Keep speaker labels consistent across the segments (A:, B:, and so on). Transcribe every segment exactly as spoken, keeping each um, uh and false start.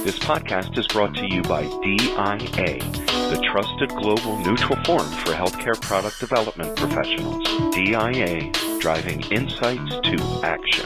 A: This podcast is brought to you by D I A, the trusted global neutral forum for healthcare product development professionals. D I A, driving insights to action.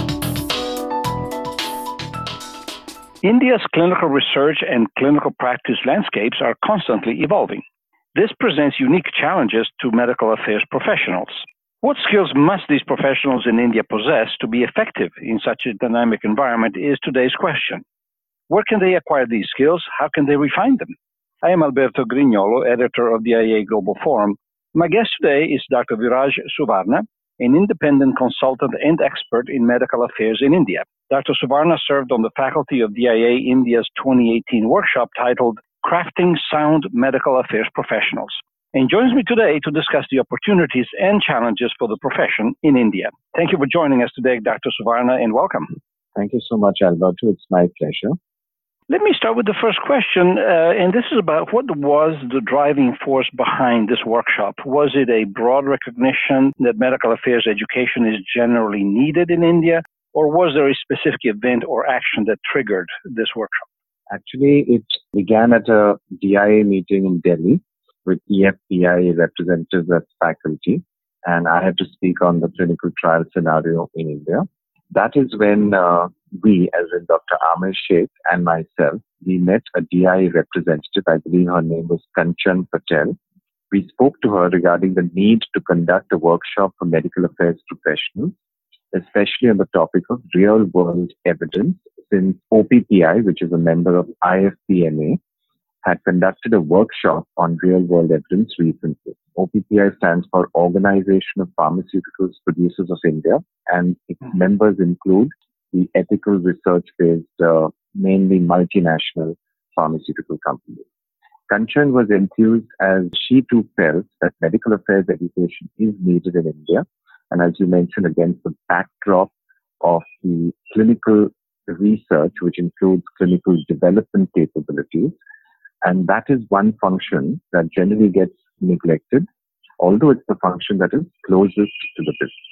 B: India's clinical research and clinical practice landscapes are constantly evolving. This presents unique challenges to medical affairs professionals. What skills must these professionals in India possess to be effective in such a dynamic environment is today's question. Where can they acquire these skills? How can they refine them? I am Alberto Grignolo, editor of D I A Global Forum. My guest today is Doctor Viraj Suvarna, an independent consultant and expert in medical affairs in India. Doctor Suvarna served on the faculty of D I A India's twenty eighteen workshop titled Crafting Sound Medical Affairs Professionals, and joins me today to discuss the opportunities and challenges for the profession in India. Thank you for joining us today, Doctor Suvarna, and welcome.
C: Thank you so much, Alberto. It's my pleasure.
B: Let me start with the first question, uh, and this is about what was the driving force behind this workshop? Was it a broad recognition that medical affairs education is generally needed in India, or was there a specific event or action that triggered this workshop?
C: Actually, it began at a D I A meeting in Delhi with E F P I representatives as faculty, and I had to speak on the clinical trial scenario in India. That is when uh, we, as in Doctor Amir Sheikh and myself, we met a D I A representative. I believe her name was Kanchan Patel. We spoke to her regarding the need to conduct a workshop for medical affairs professionals, especially on the topic of real-world evidence, since O P P I, which is a member of I F P M A, had conducted a workshop on real-world evidence recently. O P P I stands for Organization of Pharmaceuticals Producers of India, and its members include the ethical research-based, uh, mainly multinational pharmaceutical companies. Kanchan was enthused as she too felt that medical affairs education is needed in India, and as you mentioned, against the backdrop of the clinical research, which includes clinical development capabilities. And that is one function that generally gets neglected, although it's the function that is closest to the business.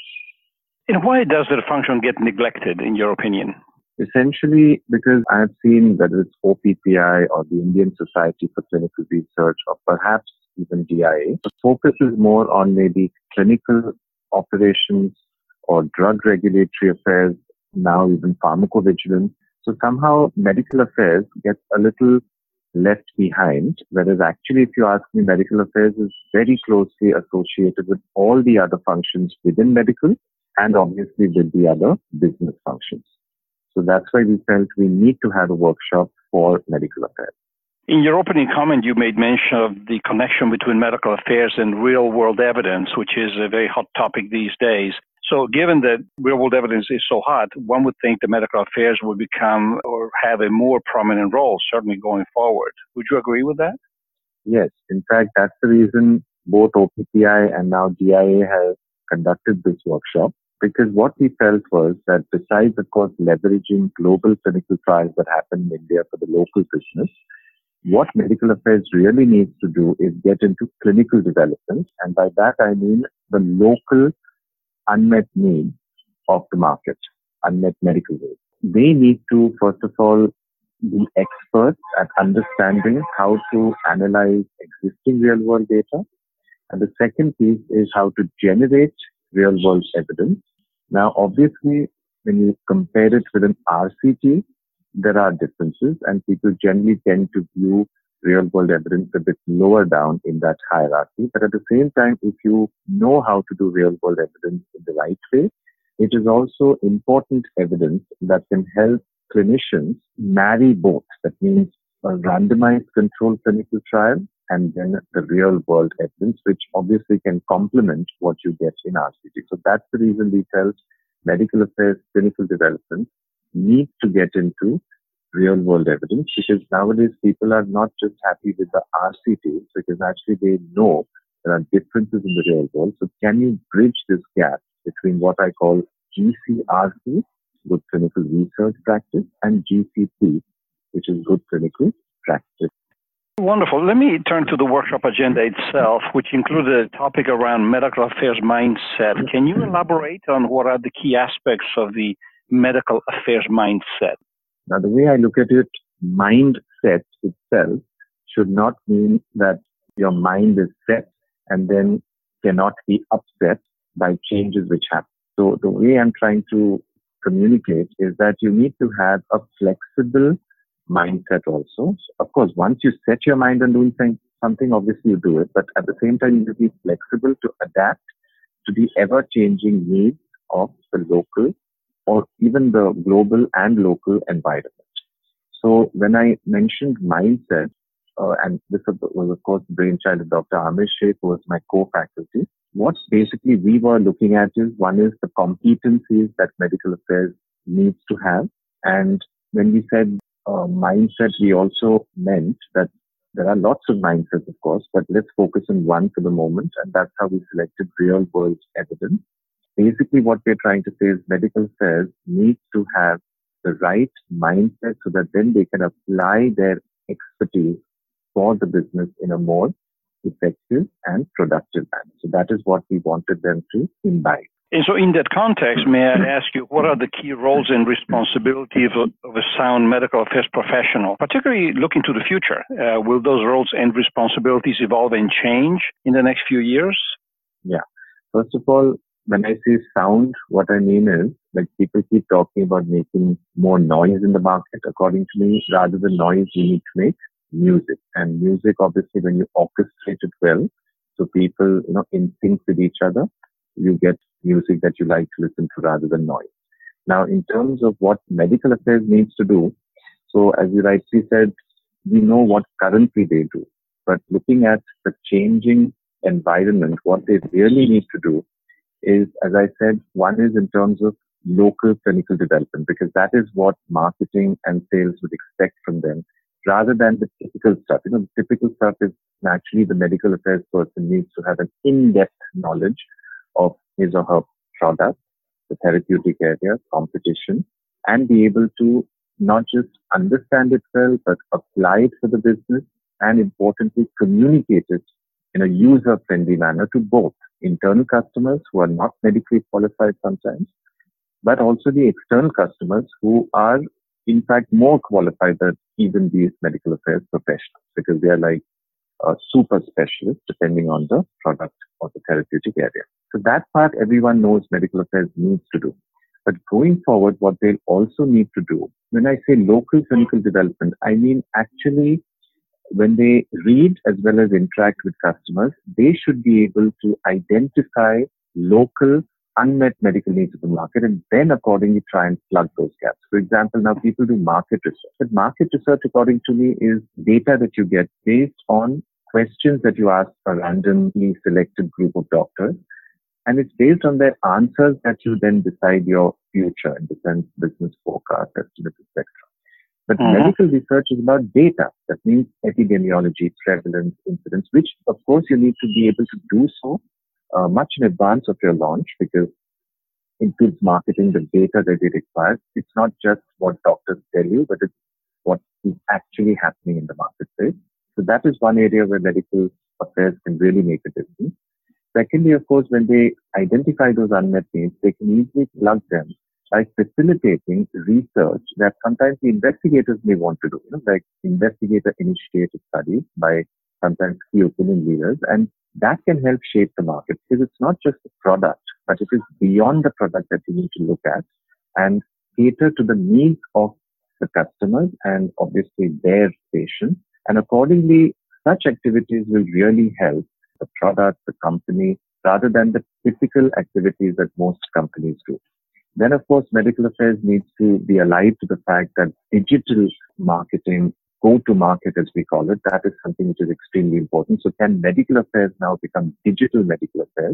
B: And why does that function get neglected, in your opinion?
C: Essentially, because I've seen whether it's O P P I or the Indian Society for Clinical Research or perhaps even D I A, the focus is more on maybe clinical operations or drug regulatory affairs, now even pharmacovigilance. So somehow medical affairs gets a little left behind, whereas actually, if you ask me, medical affairs is very closely associated with all the other functions within medical and obviously with the other business functions. So that's why we felt we need to have a workshop for medical affairs.
B: In your opening comment, you made mention of the connection between medical affairs and real-world evidence, which is a very hot topic these days. So given that real-world evidence is so hot, one would think that medical affairs would become or have a more prominent role, certainly going forward. Would you agree with that?
C: Yes. In fact, that's the reason both O P P I and now D I A have conducted this workshop, because what we felt was that besides, of course, leveraging global clinical trials that happen in India for the local business, what medical affairs really needs to do is get into clinical development. And by that, I mean the local unmet needs of the market, unmet medical needs. They need to, first of all, be experts at understanding how to analyze existing real-world data. And the second piece is how to generate real-world evidence. Now, obviously, when you compare it with an R C T, there are differences, and people generally tend to view real-world evidence a bit lower down in that hierarchy. But at the same time, if you know how to do real-world evidence in the right way, it is also important evidence that can help clinicians marry both. That means a randomized controlled clinical trial and then the real-world evidence, which obviously can complement what you get in R C T. So that's the reason we felt medical affairs clinical development needs to get into real-world evidence, because nowadays people are not just happy with the R C Ts, because actually they know there are differences in the real world. So can you bridge this gap between what I call G C R C, good clinical research practice, and G C P, which is good clinical practice?
B: Wonderful. Let me turn to the workshop agenda itself, which included a topic around medical affairs mindset. Can you elaborate on what are the key aspects of the medical affairs mindset?
C: Now, the way I look at it, mindset itself should not mean that your mind is set and then cannot be upset by changes which happen. So the way I'm trying to communicate is that you need to have a flexible mindset also. So of course, once you set your mind on doing something, obviously you do it, but at the same time, you need to be flexible to adapt to the ever-changing needs of the local or even the global and local environment. So when I mentioned mindset, uh, and this was of course the brainchild of Doctor Amish Sheikh, who was my co-faculty, what basically we were looking at is, one is the competencies that medical affairs needs to have. And when we said uh, mindset, we also meant that there are lots of mindsets, of course, but let's focus on one for the moment. And that's how we selected real world evidence. Basically, what we're trying to say is medical affairs needs to have the right mindset so that then they can apply their expertise for the business in a more effective and productive manner. So that is what we wanted them to imbibe.
B: And so in that context, may I ask you, what are the key roles and responsibilities of a, of a sound medical affairs professional, particularly looking to the future? Uh, will those roles and responsibilities evolve and change in the next few years?
C: Yeah. First of all, when I say sound, what I mean is, like, people keep talking about making more noise in the market. According to me, rather than noise, you need to make music. And music, obviously, when you orchestrate it well, so people, you know, in sync with each other, you get music that you like to listen to rather than noise. Now, in terms of what medical affairs needs to do, so as you rightly said, we know what currently they do. But looking at the changing environment, what they really need to do is, as I said, one is in terms of local clinical development, because that is what marketing and sales would expect from them, rather than the typical stuff. You know, the typical stuff is naturally the medical affairs person needs to have an in-depth knowledge of his or her product, the therapeutic area, competition, and be able to not just understand it well, but apply it for the business, and importantly, communicate it in a user-friendly manner to both internal customers who are not medically qualified sometimes, but also the external customers who are in fact more qualified than even these medical affairs professionals, because they are like uh, super specialists depending on the product or the therapeutic area. So that part everyone knows medical affairs needs to do. But going forward, what they'll also need to do, when I say local clinical development, I mean actually when they read as well as interact with customers, they should be able to identify local unmet medical needs of the market and then accordingly try and plug those gaps. For example, now people do market research. But market research, according to me, is data that you get based on questions that you ask a randomly selected group of doctors. And it's based on their answers that you then decide your future in the sense business forecast, estimates, et cetera. But mm-hmm. medical research is about data. That means epidemiology, prevalence, incidence, which of course you need to be able to do so uh, much in advance of your launch, because it includes marketing the data that it requires. It's not just what doctors tell you, but it's what is actually happening in the marketplace. So that is one area where medical affairs can really make a difference. Secondly, of course, when they identify those unmet needs, they can easily plug them by facilitating research that sometimes the investigators may want to do, you know, like investigator-initiated studies by sometimes key opinion leaders, and that can help shape the market, because it's not just the product, but it is beyond the product that you need to look at and cater to the needs of the customers and obviously their patients. And accordingly, such activities will really help the product, the company, rather than the typical activities that most companies do. Then, of course, medical affairs needs to be alive to the fact that digital marketing, go-to-market as we call it, that is something which is extremely important. So can medical affairs now become digital medical affairs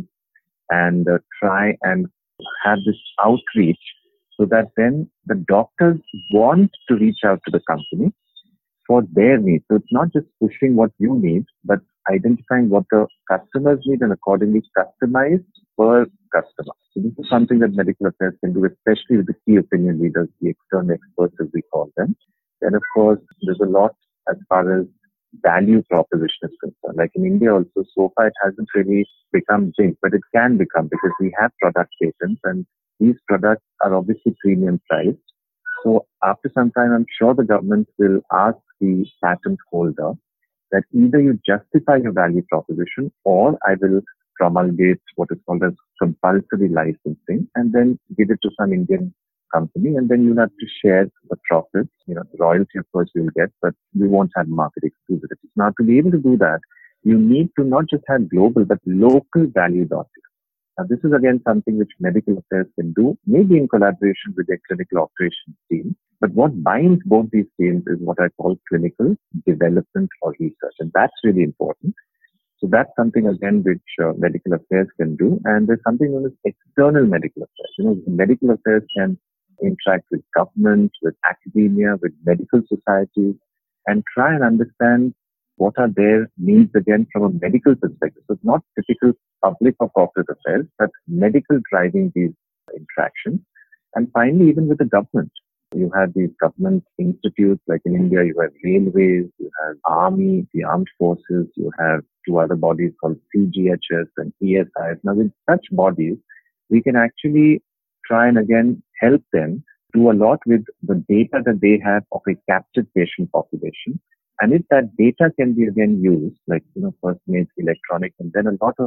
C: and uh, try and have this outreach so that then the doctors want to reach out to the company for their needs. So it's not just pushing what you need, but identifying what the customers need and accordingly customized per customer. So this is something that medical affairs can do, especially with the key opinion leaders, the external experts as we call them. Then of course, there's a lot as far as value proposition is concerned. Like in India also, so far it hasn't really become big, but it can become, because we have product patents and these products are obviously premium priced. So after some time, I'm sure the government will ask the patent holder that either you justify your value proposition or I will promulgate what is called as compulsory licensing and then give it to some Indian company, and then you'll have to share the profits. You know, the royalty, of course, you'll get, but you won't have market exclusivity. Now, to be able to do that, you need to not just have global, but local value dossiers. Now, this is again something which medical affairs can do, maybe in collaboration with their clinical operations team. But what binds both these teams is what I call clinical development or research. And that's really important. So that's something, again, which uh, medical affairs can do. And there's something known as external medical affairs. You know, medical affairs can interact with government, with academia, with medical societies, and try and understand what are their needs, again, from a medical perspective. So it's not typical public or corporate affairs, but medical driving these interactions. And finally, even with the government, you have these government institutes, like in India, you have railways, you have army, the armed forces, you have two other bodies called C G H S and E S I. Now, with such bodies, we can actually try and again help them do a lot with the data that they have of a captured patient population. And if that data can be again used, like, you know, first made electronic, and then a lot of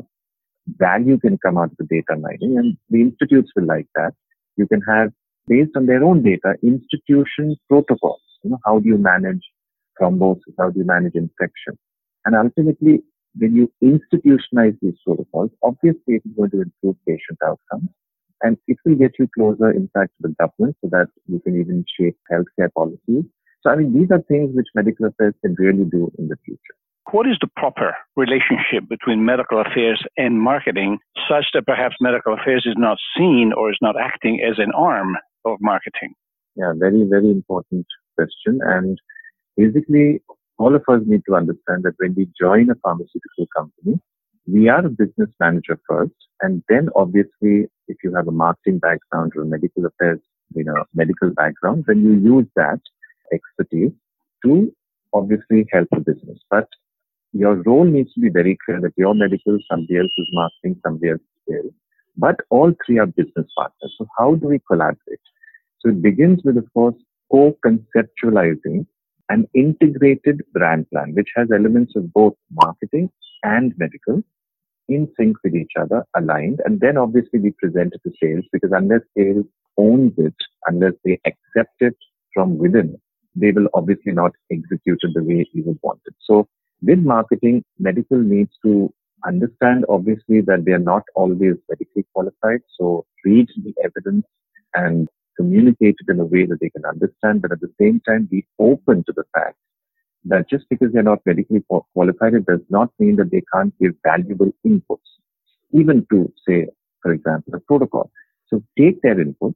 C: value can come out of the data mining, and the institutes will like that. You can have, based on their own data, institution protocols. You know, how do you manage thrombosis? How do you manage infection? And ultimately, when you institutionalize these protocols, obviously it is going to improve patient outcomes. And it will get you closer, in fact, to the government so that you can even shape healthcare policies. So, I mean, these are things which medical affairs can really do in the future.
B: What is the proper relationship between medical affairs and marketing, such that perhaps medical affairs is not seen or is not acting as an arm of marketing?
C: Yeah, very, very important question. And basically, all of us need to understand that when we join a pharmaceutical company, we are a business manager first. And then obviously, if you have a marketing background or a medical affairs, you know, medical background, then you use that expertise to obviously help the business. But your role needs to be very clear that you're medical, somebody else is marketing, somebody else is sales. But all three are business partners. So how do we collaborate? So it begins with, of course, co-conceptualizing an integrated brand plan, which has elements of both marketing and medical in sync with each other, aligned. And then obviously we present it to sales, because unless sales owns it, unless they accept it from within, they will obviously not execute it the way you would want it. So with marketing, medical needs to understand, obviously, that they are not always medically qualified. So read the evidence and communicate it in a way that they can understand, but at the same time be open to the fact that just because they're not medically qualified, it does not mean that they can't give valuable inputs, even to, say, for example, a protocol. So take their inputs.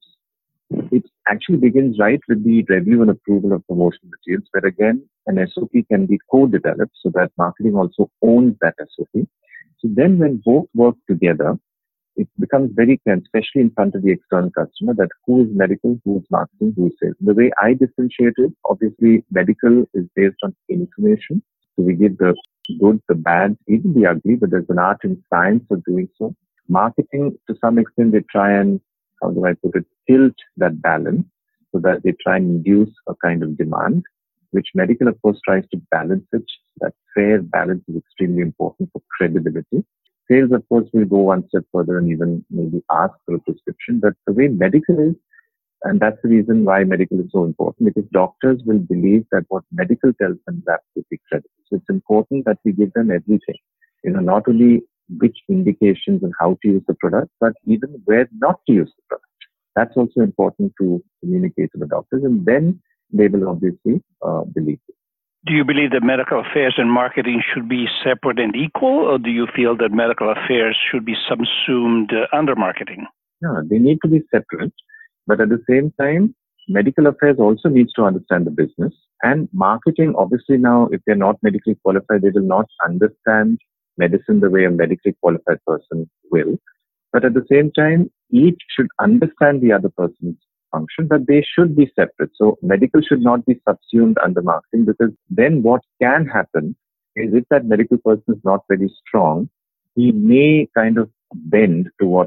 C: It actually begins right with the review and approval of promotional materials, where again, an S O P can be co-developed so that marketing also owns that S O P. So then when both work together, it becomes very clear, especially in front of the external customer, that who is medical, who is marketing, who is sales. The way I differentiate it, obviously, medical is based on information. So we give the good, the bad, even the ugly, but there's an art and science of doing so. Marketing, to some extent, they try and, how do I put it, tilt that balance so that they try and induce a kind of demand, which medical, of course, tries to balance it. That fair balance is extremely important for credibility. Sales, of course, will go one step further and even maybe ask for a prescription. But the way medical is, and that's the reason why medical is so important, because doctors will believe that what medical tells them is absolutely credible. So it's important that we give them everything, you know, not only which indications and how to use the product, but even where not to use the product. That's also important to communicate to the doctors, and then they will obviously uh, believe it.
B: Do you believe that medical affairs and marketing should be separate and equal, or do you feel that medical affairs should be subsumed uh, under marketing?
C: No, they need to be separate, but at the same time, medical affairs also needs to understand the business, and marketing, obviously now, if they're not medically qualified, they will not understand medicine the way a medically qualified person will. But at the same time, each should understand the other person's function, but they should be separate. So medical should not be subsumed under marketing, because then what can happen is, if that medical person is not very strong, he may kind of bend to what marketing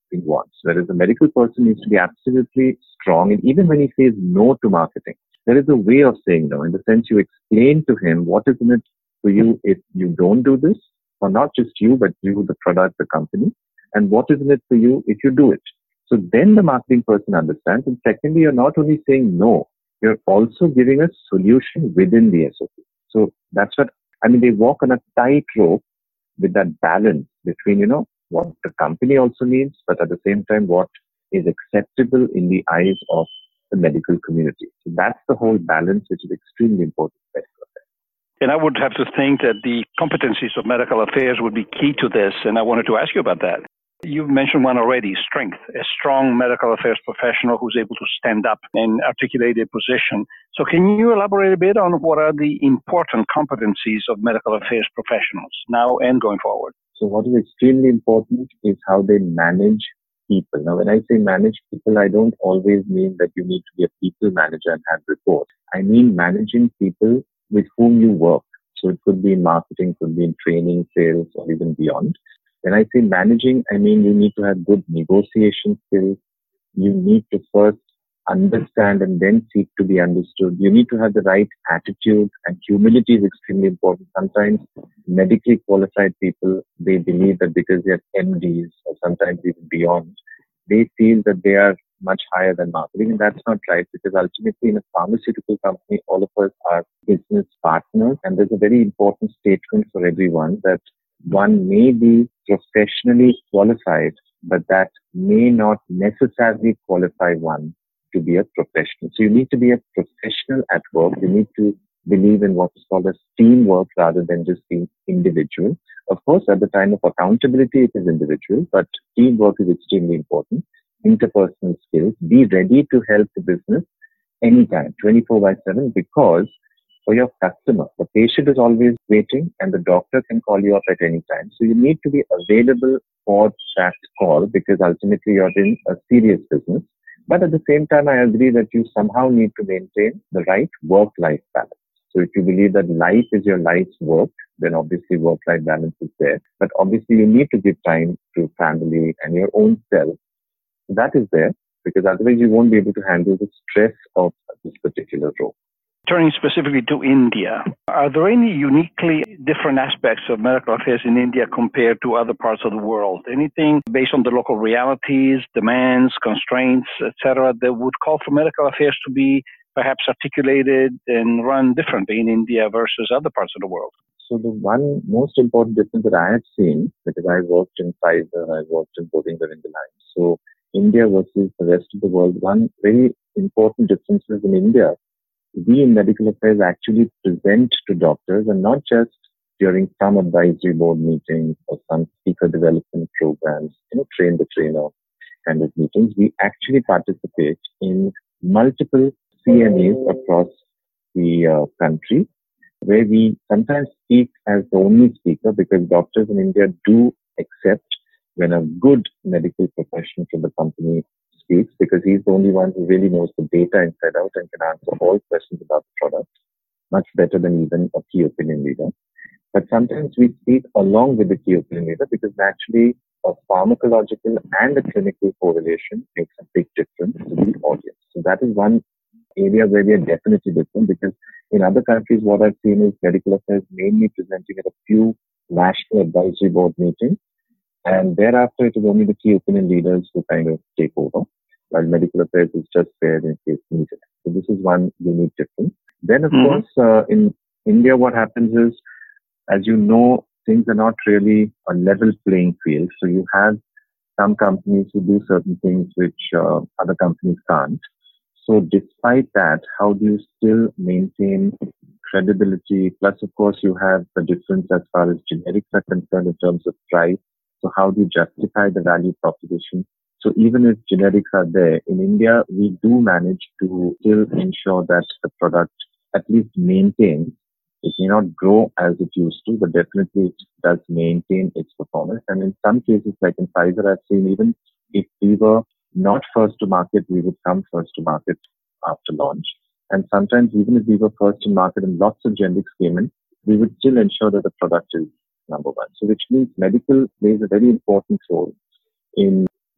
C: marketing wants. Whereas a medical person needs to be absolutely strong. And even when he says no to marketing, there is a way of saying no. In the sense you explain to him what is in it for you if you don't do this, or not just you, but you, the product, the company, and what is in it for you if you do it. So then the marketing person understands. And secondly, you're not only saying no, you're also giving a solution within the S O P. So that's what, I mean, they walk on a tightrope with that balance between, you know, what the company also needs, but at the same time, what is acceptable in the eyes of the medical community. So that's the whole balance, which is extremely important.
B: And I would have to think that the competencies of medical affairs would be key to this. And I wanted to ask you about that. You've mentioned one already, strength, a strong medical affairs professional who's able to stand up and articulate a position. So can you elaborate a bit on what are the important competencies of medical affairs professionals now and going forward?
C: So what is extremely important is how they manage people. Now, when I say manage people, I don't always mean that you need to be a people manager and have reports. I mean managing people with whom you work. So it could be in marketing, could be in training, sales, or even beyond. When I say managing, I mean you need to have good negotiation skills. You need to first understand and then seek to be understood. You need to have the right attitude, and humility is extremely important. Sometimes medically qualified people, they believe that because they are M Ds or sometimes even beyond, they feel that they are much higher than marketing. And that's not right, because ultimately in a pharmaceutical company, all of us are business partners. And there's a very important statement for everyone that one may be professionally qualified, but that may not necessarily qualify one to be a professional. So you need to be a professional at work. You need to believe in what is called as teamwork rather than just being individual. Of course, at the time of accountability, it is individual, but teamwork is extremely important. Interpersonal skills. Be ready to help the business anytime, twenty-four by seven, because for your customer, the patient is always waiting and the doctor can call you up at any time. So you need to be available for that call, because ultimately you're in a serious business. But at the same time, I agree that you somehow need to maintain the right work-life balance. So if you believe that life is your life's work, then obviously work-life balance is there. But obviously you need to give time to family and your own self. That is there, because otherwise you won't be able to handle the stress of this particular role.
B: Turning specifically to India, are there any uniquely different aspects of medical affairs in India compared to other parts of the world? Anything based on the local realities, demands, constraints, et cetera, that would call for medical affairs to be perhaps articulated and run differently in India versus other parts of the world?
C: So the one most important difference that I have seen, because I worked in Pfizer, I worked in Boehringer Ingelheim. So India versus the rest of the world, one very important difference is in India, we in medical affairs actually present to doctors, and not just during some advisory board meetings or some speaker development programs, you know, train the trainer kind of meetings. We actually participate in multiple C M Es across the uh, country, where we sometimes speak as the only speaker, because doctors in India do accept when a good medical professional from the company speaks, because he's the only one who really knows the data inside out and can answer all questions about the product much better than even a key opinion leader. But sometimes we speak along with the key opinion leader, because naturally a pharmacological and a clinical correlation makes a big difference to the audience. So that is one area where we are definitely different, because in other countries what I've seen is medical affairs mainly presenting at a few national advisory board meetings, and thereafter it is only the key opinion leaders who kind of take over, while medical affairs is just there in case needed. So this is one unique difference. Then of mm-hmm. course uh, in India what happens is, as you know, things are not really a level playing field. So you have some companies who do certain things which uh, other companies can't. So despite that, how do you still maintain credibility? Plus, of course, you have the difference as far as generics are concerned in terms of price. So how do you justify the value proposition? So even if generics are there, in India, we do manage to still ensure that the product at least maintains. It may not grow as it used to, but definitely it does maintain its performance. And in some cases, like in Pfizer, I've seen even if we were not first to market, we would come first to market after launch. And sometimes even if we were first to market and lots of generics came in, we would still ensure that the product is number one. So which means medical plays a very important role in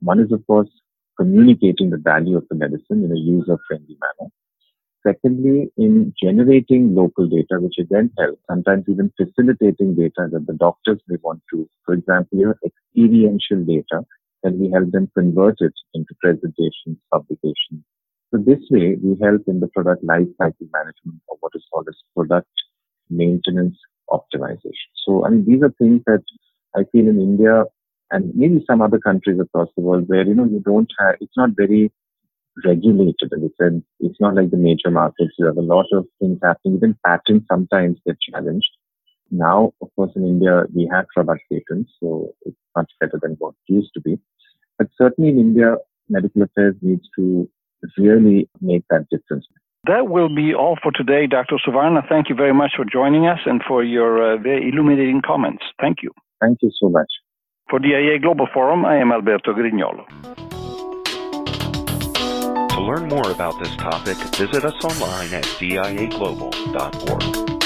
C: One is, of course, communicating the value of the medicine in a user-friendly manner. Secondly, in generating local data, which again helps, sometimes even facilitating data that the doctors may want to, for example, you know, experiential data, and we help them convert it into presentations, publications. So this way, we help in the product lifecycle management, or what is called as product maintenance optimization. So, I mean, these are things that I feel in India and maybe some other countries across the world where, you know, you don't have, it's not very regulated in the sense, it's not like the major markets. You have a lot of things happening. Even patents sometimes get challenged. Now, of course, in India, we have product patents, so it's much better than what it used to be. But certainly in India, medical affairs needs to really make that difference.
B: That will be all for today, Doctor Suvarna. Thank you very much for joining us and for your uh, very illuminating comments. Thank you.
C: Thank you so much.
B: For D I A Global Forum, I am Alberto Grignolo.
A: To learn more about this topic, visit us online at D I A global dot org.